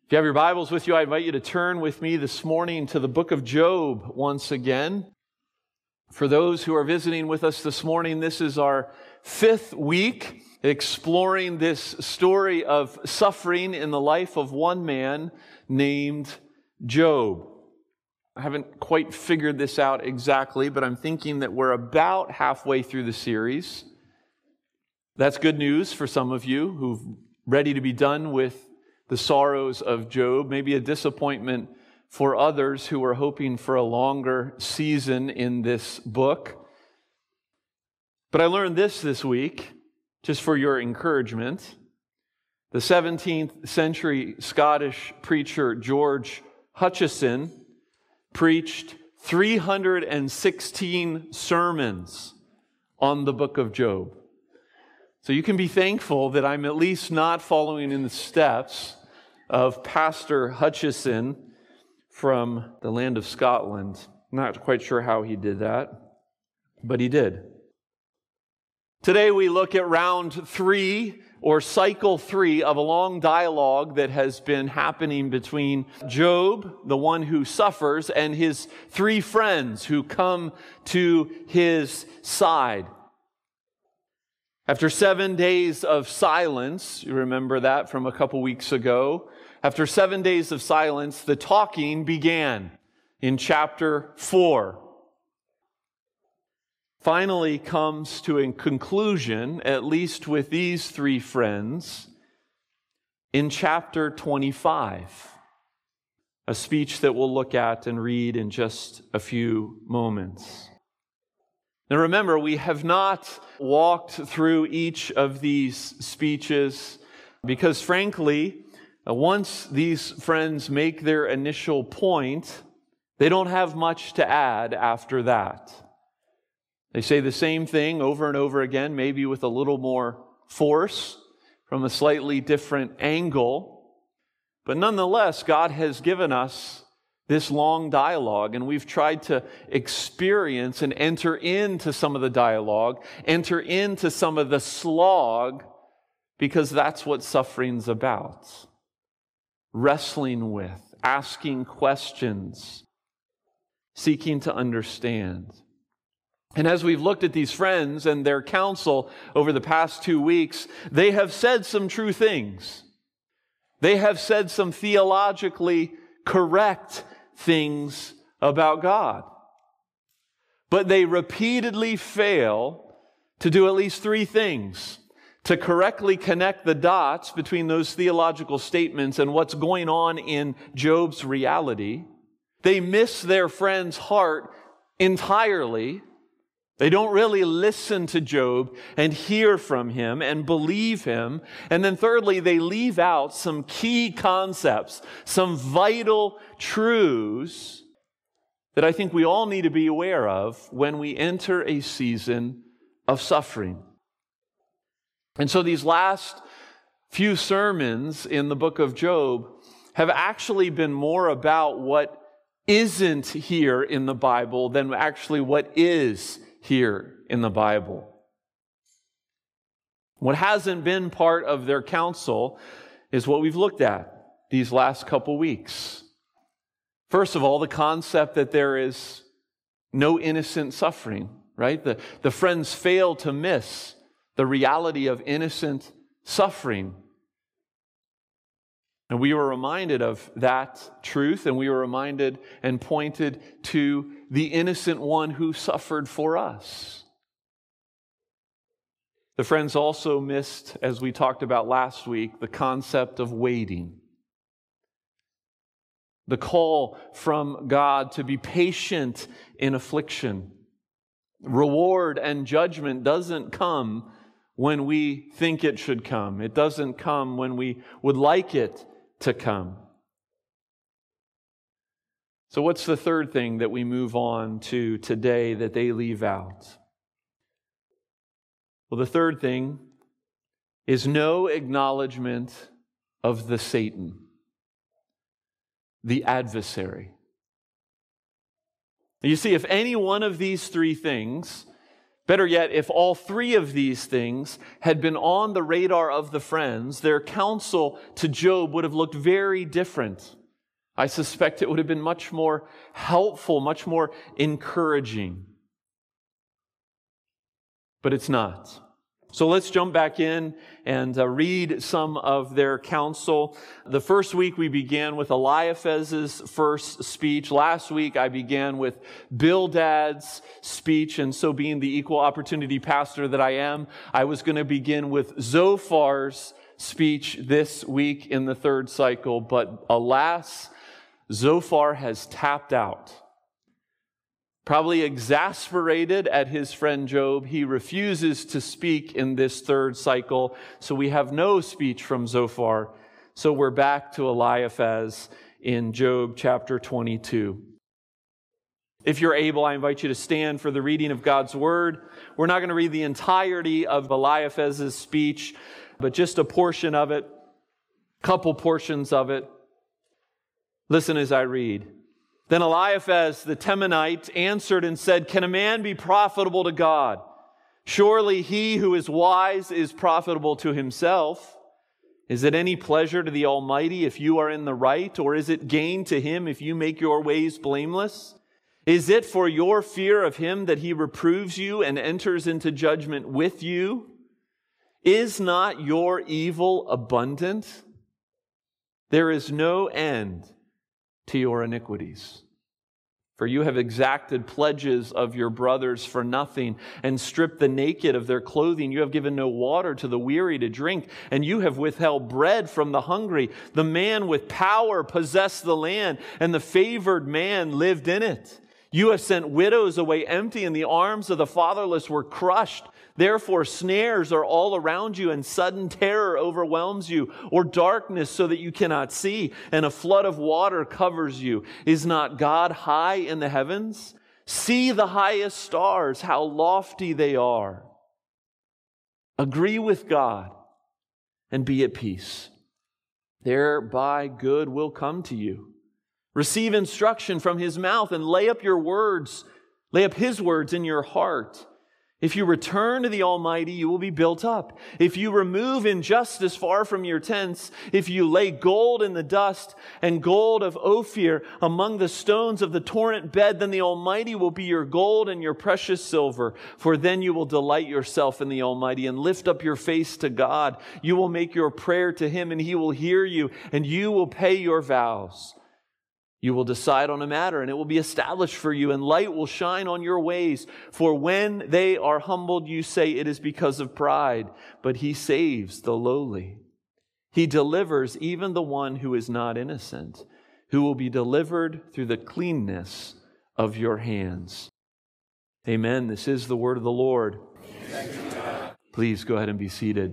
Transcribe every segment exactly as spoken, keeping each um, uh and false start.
If you have your Bibles with you, I invite you to turn with me this morning to the book of Job once again. For those who are visiting with us this morning, this is our fifth week exploring this story of suffering in the life of one man named Job. I haven't quite figured this out exactly, but I'm thinking that we're about halfway through the series. That's good news for some of you who've ready to be done with the sorrows of Job, maybe a disappointment for others who are hoping for a longer season in this book. But I learned this this week, just for your encouragement. The seventeenth century Scottish preacher George Hutcheson preached three hundred sixteen sermons on the book of Job. So you can be thankful that I'm at least not following in the steps of Pastor Hutcheson from the land of Scotland. Not quite sure how he did that, but he did. Today we look at round three, or cycle three, of a long dialogue that has been happening between Job, the one who suffers, and his three friends who come to his side. After seven days of silence, you remember that from a couple weeks ago, after seven days of silence, the talking began in chapter four. Finally comes to a conclusion, at least with these three friends, in chapter twenty-five, a speech that we'll look at and read in just a few moments. Now remember, we have not walked through each of these speeches because, frankly, once these friends make their initial point, they don't have much to add after that. They say the same thing over and over again, maybe with a little more force, from a slightly different angle. But nonetheless, God has given us this long dialogue, and we've tried to experience and enter into some of the dialogue, enter into some of the slog, because that's what suffering's about. Wrestling with, asking questions, seeking to understand. And as we've looked at these friends and their counsel over the past two weeks, they have said some true things. They have said some theologically correct things about God. But they repeatedly fail to do at least three things: to correctly connect the dots between those theological statements and what's going on in Job's reality. They miss their friend's heart entirely. They don't really listen to Job and hear from him and believe him. And then thirdly, they leave out some key concepts, some vital truths that I think we all need to be aware of when we enter a season of suffering. And so these last few sermons in the book of Job have actually been more about what isn't here in the Bible than actually what is here in the Bible. What hasn't been part of their counsel is what we've looked at these last couple weeks. First of all, the concept that there is no innocent suffering, right? The, the friends fail to miss the reality of innocent suffering. And we were reminded of that truth, and we were reminded and pointed to the innocent one who suffered for us. The friends also missed, as we talked about last week, the concept of waiting. The call from God to be patient in affliction. Reward and judgment doesn't come when we think it should come. It doesn't come when we would like it to come. So what's the third thing that we move on to today that they leave out? Well, the third thing is no acknowledgement of the Satan, the adversary. You see, if any one of these three things Better yet, if all three of these things had been on the radar of the friends, their counsel to Job would have looked very different. I suspect it would have been much more helpful, much more encouraging. But it's not. So let's jump back in and uh, read some of their counsel. The first week we began with Eliphaz's first speech. Last week I began with Bildad's speech. And so being the equal opportunity pastor that I am, I was going to begin with Zophar's speech this week in the third cycle. But alas, Zophar has tapped out. Probably exasperated at his friend Job, he refuses to speak in this third cycle. So we have no speech from Zophar. So we're back to Eliphaz in Job chapter twenty-two. If you're able, I invite you to stand for the reading of God's word. We're not going to read the entirety of Eliphaz's speech, but just a portion of it, a couple portions of it. Listen as I read. Then Eliphaz the Temanite answered and said, "Can a man be profitable to God? Surely he who is wise is profitable to himself. Is it any pleasure to the Almighty if you are in the right, or is it gain to him if you make your ways blameless? Is it for your fear of him that he reproves you and enters into judgment with you? Is not your evil abundant? There is no end to your iniquities. For you have exacted pledges of your brothers for nothing, and stripped the naked of their clothing. You have given no water to the weary to drink, and you have withheld bread from the hungry. The man with power possessed the land, and the favored man lived in it. You have sent widows away empty, and the arms of the fatherless were crushed. Therefore, snares are all around you, and sudden terror overwhelms you, or darkness so that you cannot see, and a flood of water covers you. Is not God high in the heavens? See the highest stars, how lofty they are. Agree with God and be at peace. Thereby good will come to you. Receive instruction from his mouth and lay up your words, lay up his words in your heart. If you return to the Almighty, you will be built up. If you remove injustice far from your tents, if you lay gold in the dust and gold of Ophir among the stones of the torrent bed, then the Almighty will be your gold and your precious silver. For then you will delight yourself in the Almighty and lift up your face to God. You will make your prayer to him and he will hear you, and you will pay your vows. You will decide on a matter, and it will be established for you, and light will shine on your ways. For when they are humbled, you say it is because of pride, but he saves the lowly. He delivers even the one who is not innocent, who will be delivered through the cleanness of your hands." Amen. This is the word of the Lord. Please go ahead and be seated.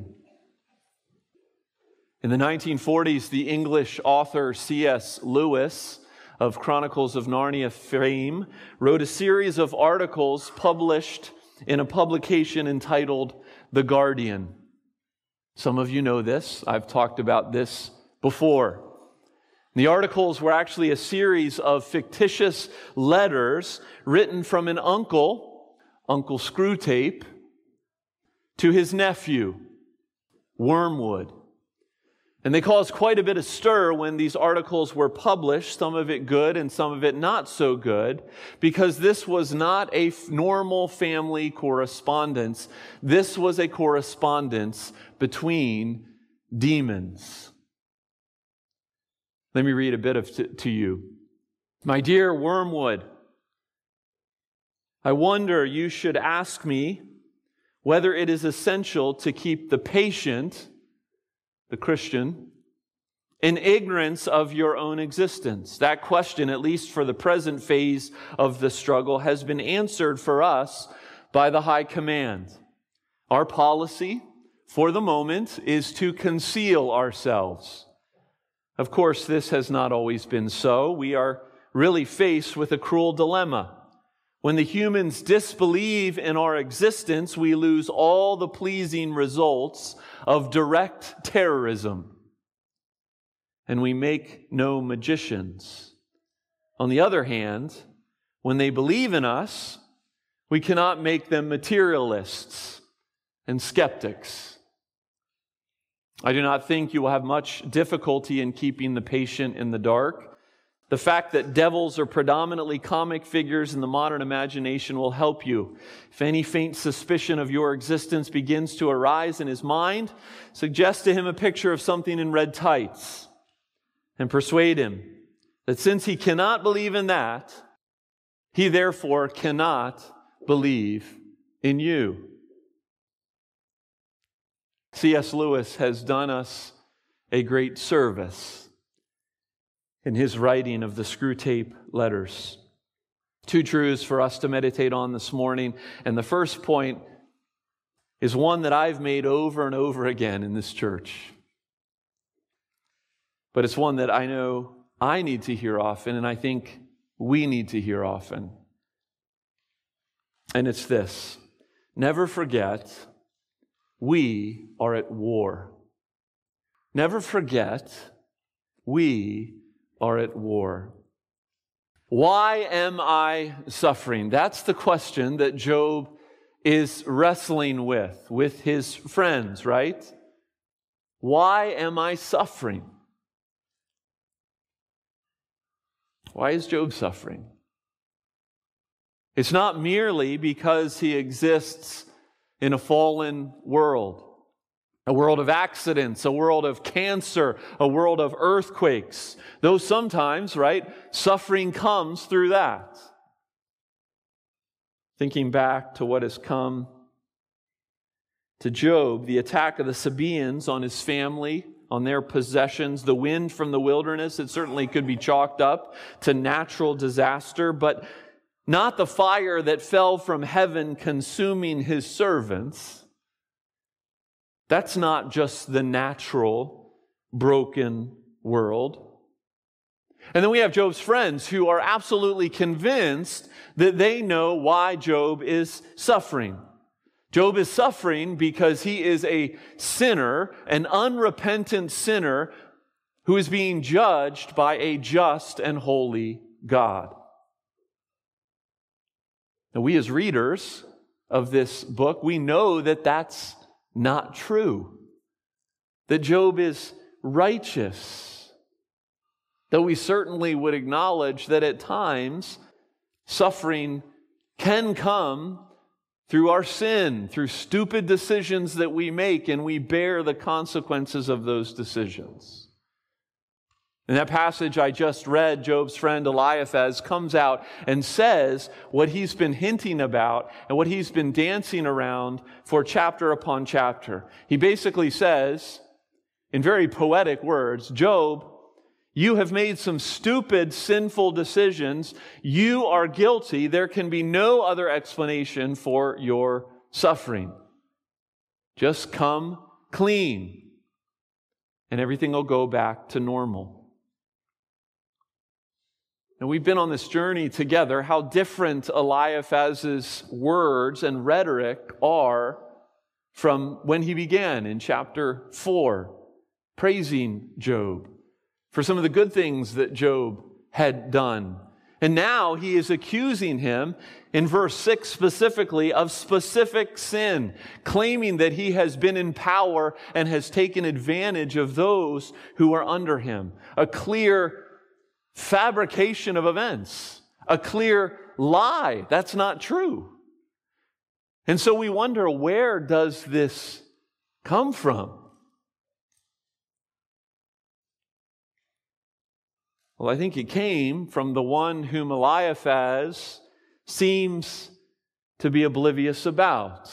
In the nineteen forties, the English author C S Lewis of Chronicles of Narnia fame wrote a series of articles published in a publication entitled The Guardian. Some of you know this. I've talked about this before. The articles were actually a series of fictitious letters written from an uncle, Uncle Screwtape, to his nephew, Wormwood. And they caused quite a bit of stir when these articles were published, some of it good and some of it not so good, because this was not a normal family correspondence. This was a correspondence between demons. Let me read a bit of t- to you. "My dear Wormwood, I wonder you should ask me whether it is essential to keep the patient, the Christian, in ignorance of your own existence. That question, at least for the present phase of the struggle, has been answered for us by the High Command. Our policy, for the moment, is to conceal ourselves. Of course, this has not always been so. We are really faced with a cruel dilemma. When the humans disbelieve in our existence, we lose all the pleasing results of direct terrorism. And we make no magicians. On the other hand, when they believe in us, We cannot make them materialists and skeptics. I do not think you will have much difficulty in keeping the patient in the dark. The fact that devils are predominantly comic figures in the modern imagination will help you. If any faint suspicion of your existence begins to arise in his mind, suggest to him a picture of something in red tights and persuade him that since he cannot believe in that, he therefore cannot believe in you. C S Lewis has done us a great service in his writing of the Screwtape Letters. Two truths for us to meditate on this morning. And the first point is one that I've made over and over again in this church. But it's one that I know I need to hear often, and I think we need to hear often. And it's this: never forget, we are at war. Never forget, we are at war. Why am I suffering? That's the question that Job is wrestling with, with his friends, right? Why am I suffering? Why is Job suffering? It's not merely because he exists in a fallen world, a world of accidents, a world of cancer, a world of earthquakes. Though sometimes, right, suffering comes through that. Thinking back to what has come to Job, the attack of the Sabaeans on his family, on their possessions, the wind from the wilderness, it certainly could be chalked up to natural disaster, but not the fire that fell from heaven consuming his servants. That's not just the natural, broken world. And then we have Job's friends who are absolutely convinced that they know why Job is suffering. Job is suffering because he is a sinner, an unrepentant sinner who is being judged by a just and holy God. Now, we as readers of this book, we know that that's not true. That Job is righteous. Though we certainly would acknowledge that at times suffering can come through our sin, through stupid decisions that we make, and we bear the consequences of those decisions. In that passage I just read, Job's friend Eliphaz comes out and says what he's been hinting about and what he's been dancing around for chapter upon chapter. He basically says, in very poetic words, Job, you have made some stupid, sinful decisions. You are guilty. There can be no other explanation for your suffering. Just come clean, and everything will go back to normal. And we've been on this journey together, how different Eliphaz's words and rhetoric are from when he began in chapter four, praising Job for some of the good things that Job had done. And now he is accusing him in verse six specifically of specific sin, claiming that he has been in power and has taken advantage of those who are under him. A clear fabrication of events, a clear lie. That's not true. And so we wonder, where does this come from? Well, I think it came from the one whom Eliphaz seems to be oblivious about.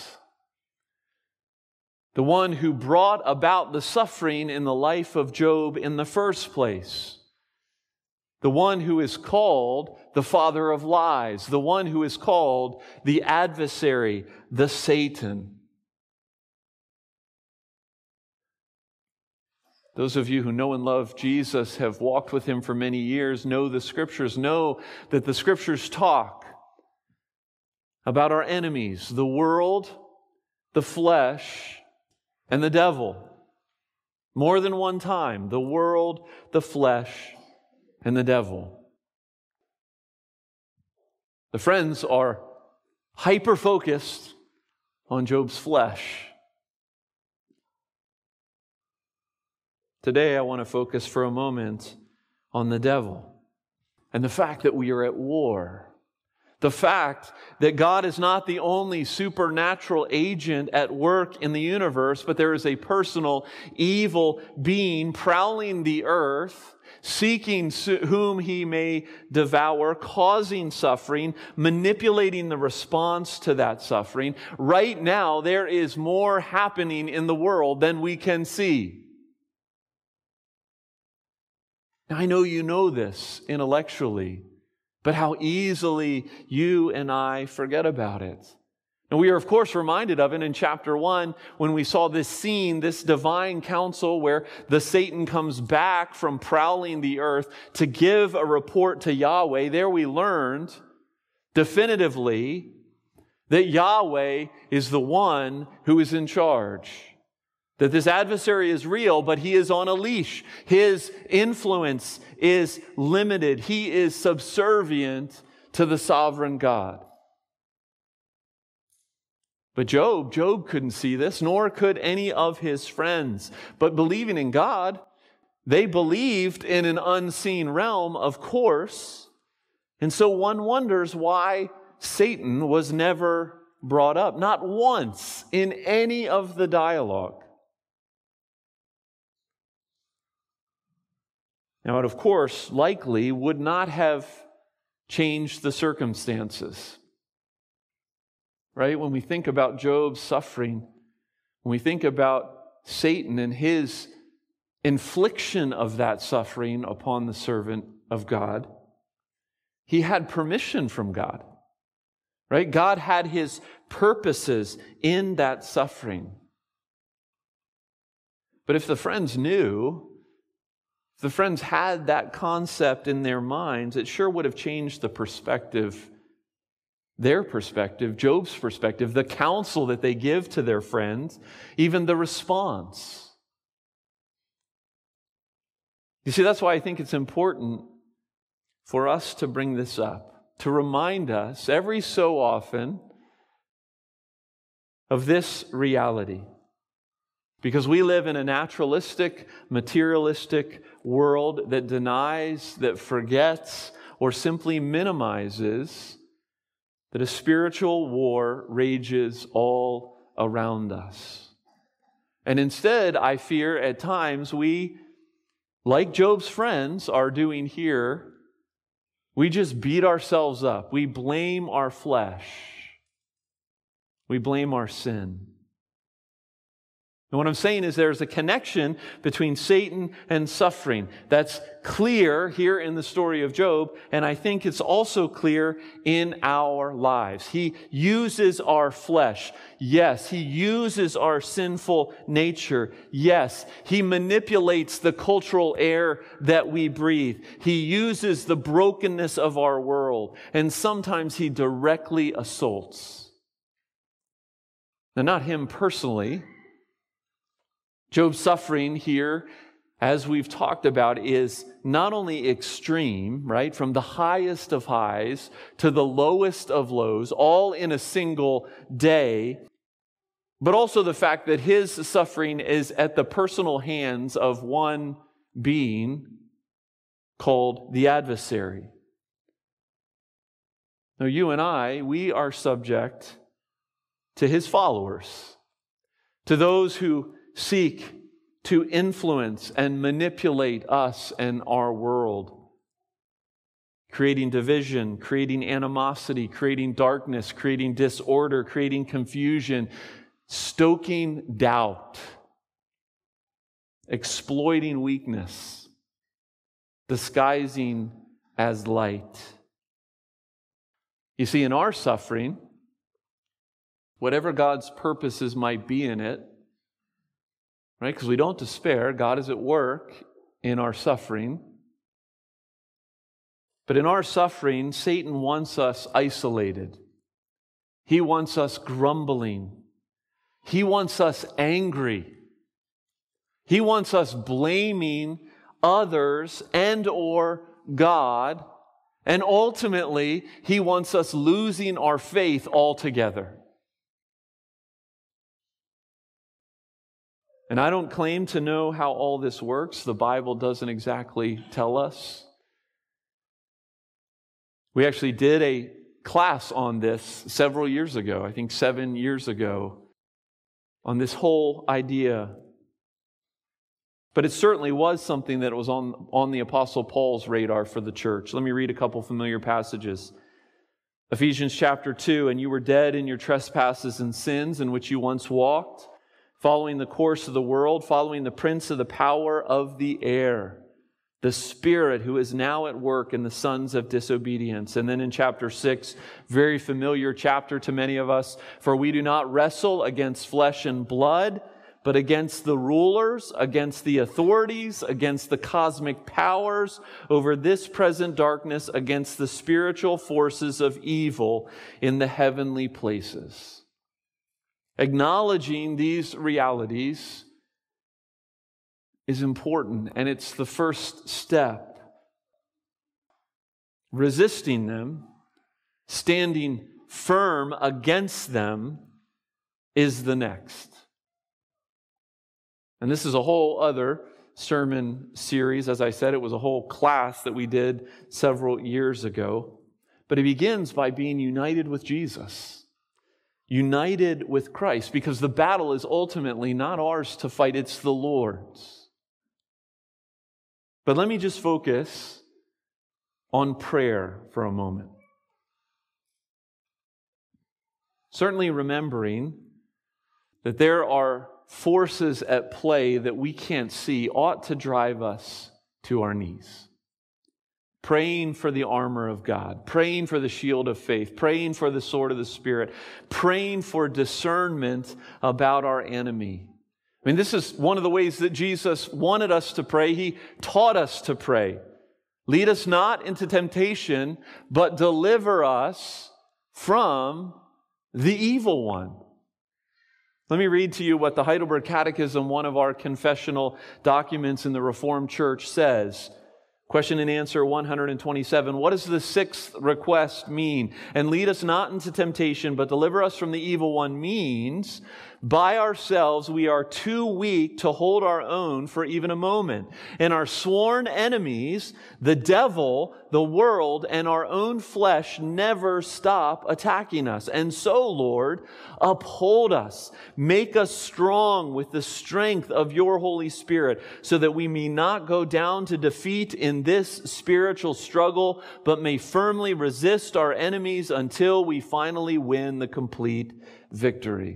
The one who brought about the suffering in the life of Job in the first place. The one who is called the father of lies. The one who is called the adversary, the Satan. Those of you who know and love Jesus, have walked with him for many years, know the Scriptures, know that the Scriptures talk about our enemies, the world, the flesh, and the devil. More than one time, the world, the flesh, and the devil. The friends are hyper-focused on Job's flesh. Today, I want to focus for a moment on the devil and the fact that we are at war. The fact that God is not the only supernatural agent at work in the universe, but there is a personal evil being prowling the earth, seeking whom he may devour, causing suffering, manipulating the response to that suffering. Right now, there is more happening in the world than we can see. Now, I know you know this intellectually, but how easily you and I forget about it. And we are, of course, reminded of it in chapter one when we saw this scene, this divine council where the Satan comes back from prowling the earth to give a report to Yahweh. There we learned definitively that Yahweh is the one who is in charge. That this adversary is real, but he is on a leash. His influence is limited. He is subservient to the sovereign God. But Job, Job couldn't see this, nor could any of his friends. But believing in God, they believed in an unseen realm, of course. And so one wonders why Satan was never brought up, not once in any of the dialogue. Now, it, of course, likely would not have changed the circumstances. Right? When we think about Job's suffering, when we think about Satan and his infliction of that suffering upon the servant of God, he had permission from God. Right? God had his purposes in that suffering. But if the friends knew, if the friends had that concept in their minds, it sure would have changed the perspective, their perspective, Job's perspective, the counsel that they give to their friends, even the response. You see, that's why I think it's important for us to bring this up, to remind us every so often of this reality. Because we live in a naturalistic, materialistic world that denies, that forgets, or simply minimizes that a spiritual war rages all around us. And instead, I fear at times we, like Job's friends are doing here, we just beat ourselves up. We blame our flesh. We blame our sin. And what I'm saying is there's a connection between Satan and suffering. That's clear here in the story of Job, and I think it's also clear in our lives. He uses our flesh. Yes, he uses our sinful nature. Yes, he manipulates the cultural air that we breathe. He uses the brokenness of our world, and sometimes he directly assaults. Now, not him personally. Job's suffering here, as we've talked about, is not only extreme, right, from the highest of highs to the lowest of lows, all in a single day, but also the fact that his suffering is at the personal hands of one being called the adversary. Now, you and I, we are subject to his followers, to those who seek to influence and manipulate us and our world, creating division, creating animosity, creating darkness, creating disorder, creating confusion, stoking doubt, exploiting weakness, disguising as light. You see, in our suffering, whatever God's purposes might be in it, right? Because we don't despair. God is at work in our suffering. But in our suffering, Satan wants us isolated. He wants us grumbling. He wants us angry. He wants us blaming others and or God And ultimately, he wants us losing our faith altogether. And I don't claim to know how all this works. The Bible doesn't exactly tell us. We actually did a class on this several years ago, I think seven years ago, on this whole idea. But it certainly was something that was on, on the Apostle Paul's radar for the church. Let me read a couple familiar passages. Ephesians chapter two, and you were dead in your trespasses and sins in which you once walked, following the course of the world, following the prince of the power of the air, the spirit who is now at work in the sons of disobedience. And then in chapter six, very familiar chapter to many of us, for we do not wrestle against flesh and blood, but against the rulers, against the authorities, against the cosmic powers over this present darkness, against the spiritual forces of evil in the heavenly places. Acknowledging these realities is important, and it's the first step. Resisting them, standing firm against them, is the next. And this is a whole other sermon series. As I said, it was a whole class that we did several years ago. But it begins by being united with Jesus, united with Christ, because the battle is ultimately not ours to fight, it's the Lord's. But let me just focus on prayer for a moment. Certainly remembering that there are forces at play that we can't see ought to drive us to our knees. Praying for the armor of God, praying for the shield of faith, praying for the sword of the Spirit, praying for discernment about our enemy. I mean, this is one of the ways that Jesus wanted us to pray. He taught us to pray. Lead us not into temptation, but deliver us from the evil one. Let me read to you what the Heidelberg Catechism, one of our confessional documents in the Reformed Church, says. Question and answer one hundred twenty-seven. What does the sixth request mean? And lead us not into temptation, but deliver us from the evil one means, by ourselves we are too weak to hold our own for even a moment. And our sworn enemies, the devil, the world, and our own flesh never stop attacking us. And so, Lord, uphold us. Make us strong with the strength of your Holy Spirit, so that we may not go down to defeat in this spiritual struggle, but may firmly resist our enemies until we finally win the complete victory.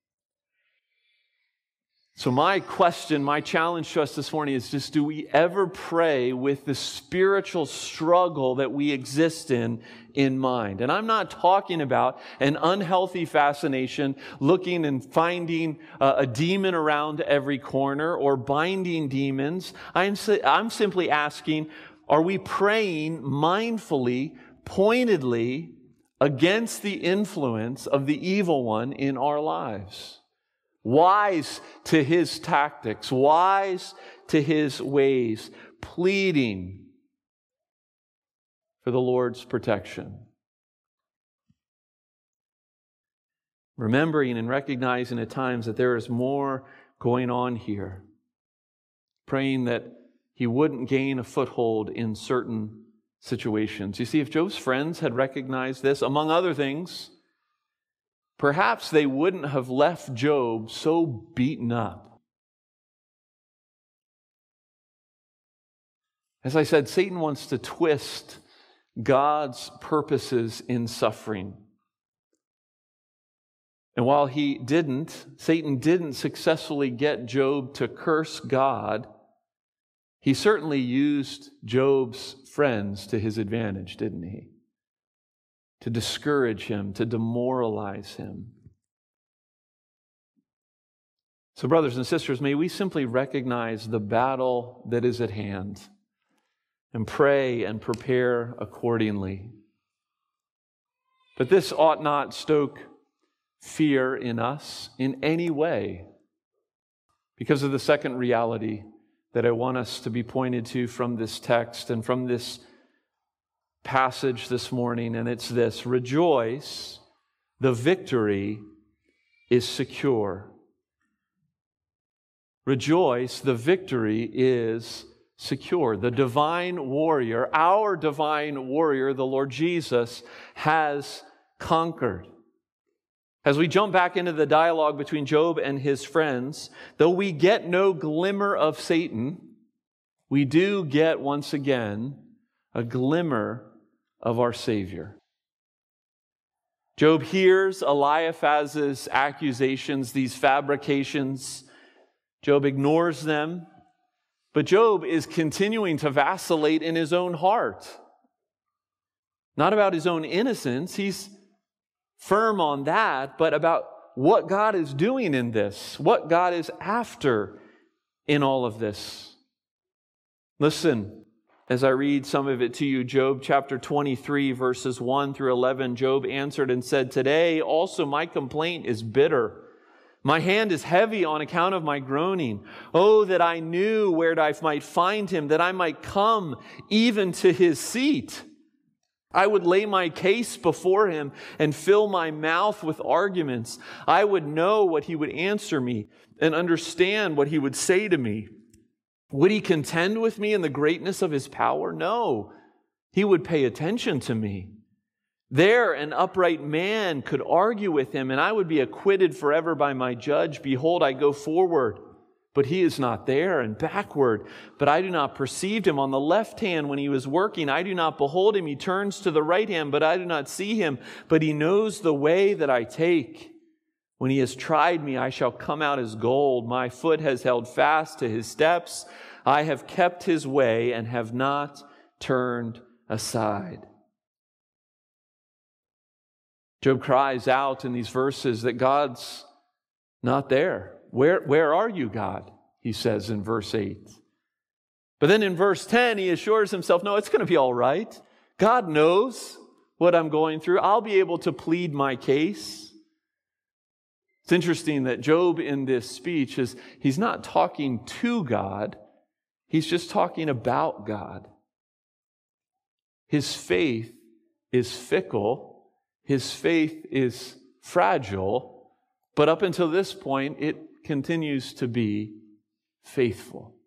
So my question, my challenge to us this morning is just, do we ever pray with the spiritual struggle that we exist in in mind? And I'm not talking about an unhealthy fascination, looking and finding uh, a demon around every corner or binding demons. I'm, I'm simply asking, are we praying mindfully, pointedly against the influence of the evil one in our lives? Wise to his tactics, wise to his ways, pleading for the Lord's protection. Remembering and recognizing at times that there is more going on here. Praying that he wouldn't gain a foothold in certain situations. You see, if Job's friends had recognized this, among other things, perhaps they wouldn't have left Job so beaten up. As I said, Satan wants to twist God's purposes in suffering. And while he didn't, Satan didn't successfully get Job to curse God, he certainly used Job's friends to his advantage, didn't he? To discourage him, to demoralize him. So, brothers and sisters, may we simply recognize the battle that is at hand and pray and prepare accordingly. But this ought not stoke fear in us in any way, because of the second reality that I want us to be pointed to from this text and from this passage this morning, and it's this: rejoice, the victory is secure. Rejoice, the victory is secure. The divine warrior, our divine warrior, the Lord Jesus, has conquered. As we jump back into the dialogue between Job and his friends, though we get no glimmer of Satan, we do get once again a glimmer of our Savior. Job hears Eliphaz's accusations, these fabrications. Job ignores them, but Job is continuing to vacillate in his own heart. Not about his own innocence, he's firm on that, but about what God is doing in this, what God is after in all of this. Listen, as I read some of it to you, Job chapter twenty-three, verses one through eleven, Job answered and said, "Today also my complaint is bitter. My hand is heavy on account of my groaning. Oh, that I knew where I might find him, that I might come even to his seat. I would lay my case before him and fill my mouth with arguments. I would know what he would answer me and understand what he would say to me. Would he contend with me in the greatness of his power? No, he would pay attention to me. There an upright man could argue with him, and I would be acquitted forever by my judge. Behold, I go forward, but he is not there, and backward, but I do not perceive him. On the left hand when he was working, I do not behold him. He turns to the right hand, but I do not see him. But he knows the way that I take. When he has tried me, I shall come out as gold. My foot has held fast to his steps. I have kept his way and have not turned aside." Job cries out in these verses that God's not there. Where, where are you, God? He says in verse eight. But then in verse ten, he assures himself, no, it's going to be all right. God knows what I'm going through. I'll be able to plead my case. It's interesting that Job in this speech is, he's not talking to God. He's just talking about God. His faith is fickle. His faith is fragile, but up until this point, it continues to be faithful.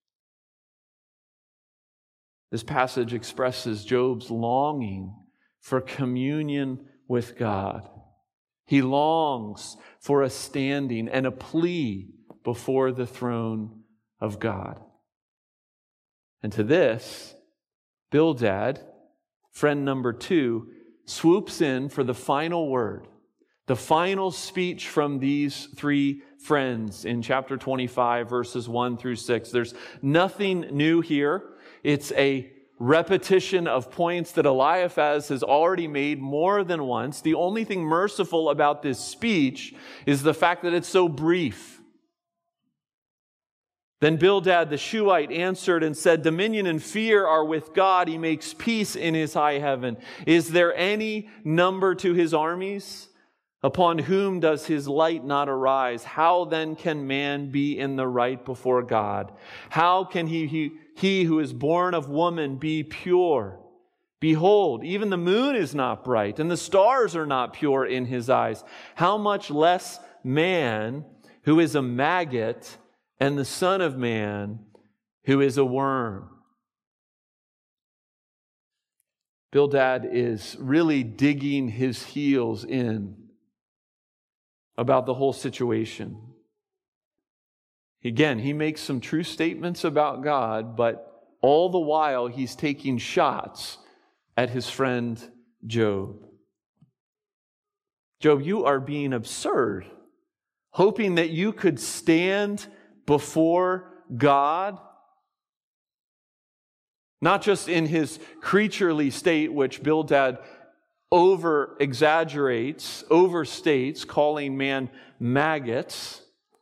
This passage expresses Job's longing for communion with God. He longs for a standing and a plea before the throne of God. And to this, Bildad, friend number two, swoops in for the final word, the final speech from these three friends in chapter twenty-five, verses one through six. There's nothing new here. It's a repetition of points that Eliphaz has already made more than once. The only thing merciful about this speech is the fact that it's so brief. Then Bildad the Shuhite answered and said, "Dominion and fear are with God. He makes peace in his high heaven. Is there any number to his armies? Upon whom does his light not arise? How then can man be in the right before God? How can he, he, he who is born of woman be pure? Behold, even the moon is not bright, and the stars are not pure in his eyes. How much less man who is a maggot, and the Son of Man, who is a worm." Bildad is really digging his heels in about the whole situation. Again, he makes some true statements about God, but all the while he's taking shots at his friend Job. Job, you are being absurd, hoping that you could stand before God, not just in his creaturely state, which Bildad over-exaggerates, overstates, calling man maggots,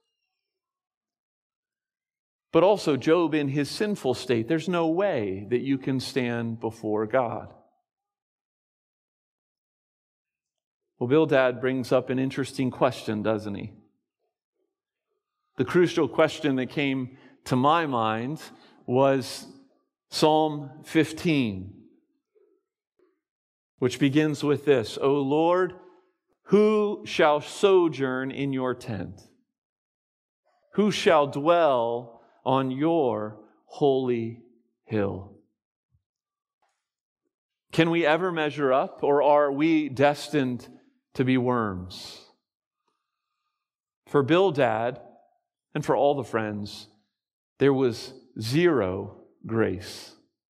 but also Job in his sinful state. There's no way that you can stand before God. Well, Bildad brings up an interesting question, doesn't he? The crucial question that came to my mind was Psalm fifteen. which begins with this: O Lord, who shall sojourn in your tent? Who shall dwell on your holy hill? Can we ever measure up, or are we destined to be worms? For Bildad and for all the friends, there was zero grace.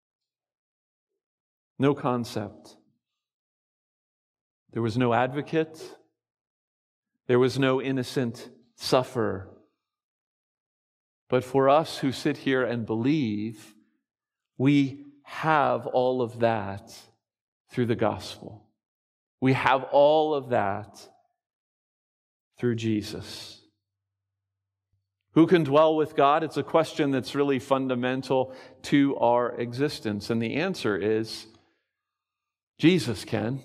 No concept. There was no advocate. There was no innocent sufferer. But for us who sit here and believe, we have all of that through the gospel. We have all of that through Jesus. Who can dwell with God? It's a question that's really fundamental to our existence. And the answer is Jesus can.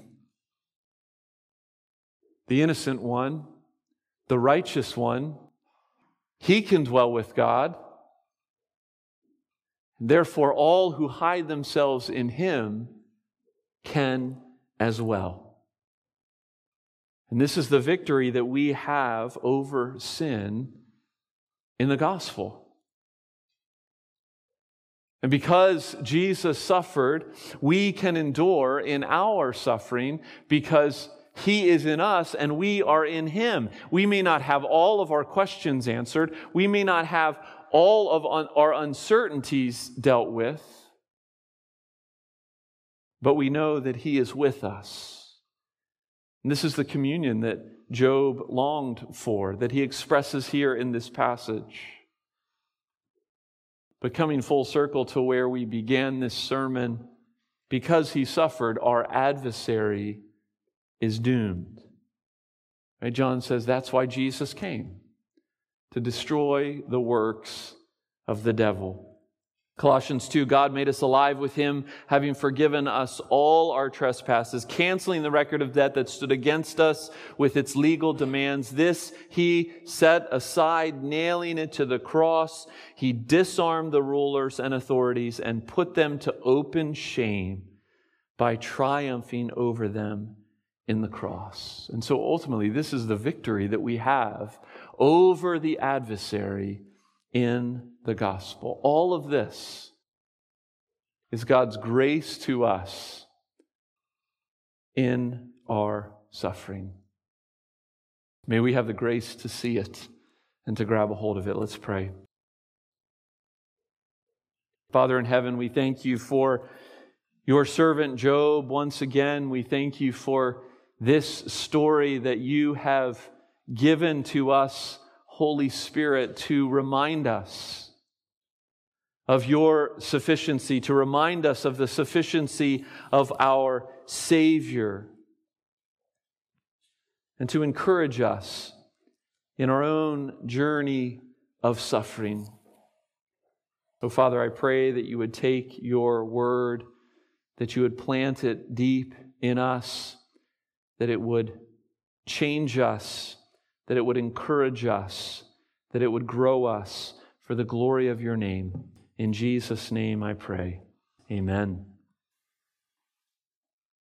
The innocent one, the righteous one, he can dwell with God. Therefore, all who hide themselves in him can as well. And this is the victory that we have over sin in the gospel. And because Jesus suffered, we can endure in our suffering because he is in us and we are in him. We may not have all of our questions answered. We may not have all of un- our uncertainties dealt with. But we know that he is with us. And this is the communion that Job longed for, that he expresses here in this passage. But coming full circle to where we began this sermon, because he suffered, our adversary is doomed. Right? John says that's why Jesus came, to destroy the works of the devil. Colossians two, God made us alive with him, having forgiven us all our trespasses, canceling the record of debt that stood against us with its legal demands. This he set aside, nailing it to the cross. He disarmed the rulers and authorities and put them to open shame by triumphing over them in the cross. And so ultimately, this is the victory that we have over the adversary in the gospel. All of this is God's grace to us in our suffering. May we have the grace to see it and to grab a hold of it. Let's pray. Father in heaven, we thank you for your servant Job. Once again, we thank you for this story that you have given to us, Holy Spirit, to remind us of your sufficiency, to remind us of the sufficiency of our Savior, and to encourage us in our own journey of suffering. Oh, Father, I pray that you would take your word, that you would plant it deep in us, that it would change us, that it would encourage us, that it would grow us for the glory of your name. In Jesus' name I pray. Amen.